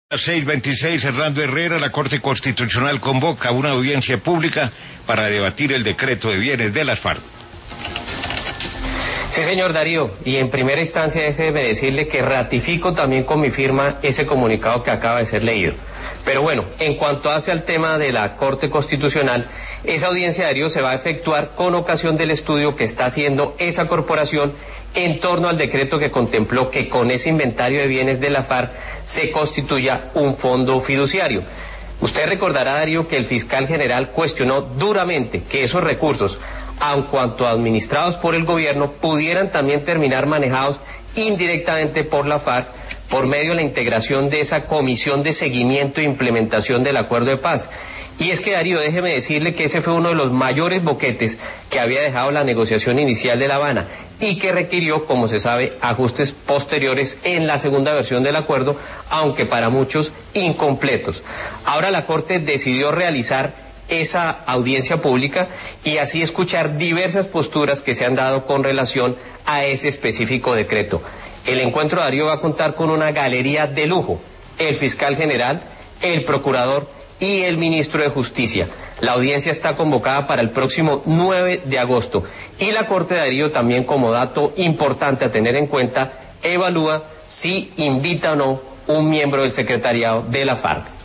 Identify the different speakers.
Speaker 1: A 6:26, Hernando Herrera, la Corte Constitucional convoca una audiencia pública para debatir el decreto de bienes de las FARC.
Speaker 2: Sí, señor Darío, y en primera instancia déjeme decirle que ratifico también con mi firma ese comunicado que acaba de ser leído. Pero bueno, en cuanto hace al tema de la Corte Constitucional, esa audiencia, Darío, se va a efectuar con ocasión del estudio que está haciendo esa corporación en torno al decreto que contempló que con ese inventario de bienes de la FARC se constituya un fondo fiduciario. Usted recordará, Darío, que el fiscal general cuestionó duramente que esos recursos, aun cuanto administrados por el gobierno, pudieran también terminar manejados indirectamente por la FARC por medio de la integración de esa comisión de seguimiento e implementación del acuerdo de paz. Y es que, Darío, déjeme decirle que ese fue uno de los mayores boquetes que había dejado la negociación inicial de La Habana y que requirió, como se sabe, ajustes posteriores en la segunda versión del acuerdo, aunque para muchos incompletos. Ahora la Corte decidió realizar esa audiencia pública y así escuchar diversas posturas que se han dado con relación a ese específico decreto. El encuentro, Darío, va a contar con una galería de lujo: el fiscal general, el procurador y el ministro de Justicia. La audiencia está convocada para el próximo 9 de agosto y la Corte, Darío, también como dato importante a tener en cuenta, evalúa si invita o no un miembro del secretariado de la FARC.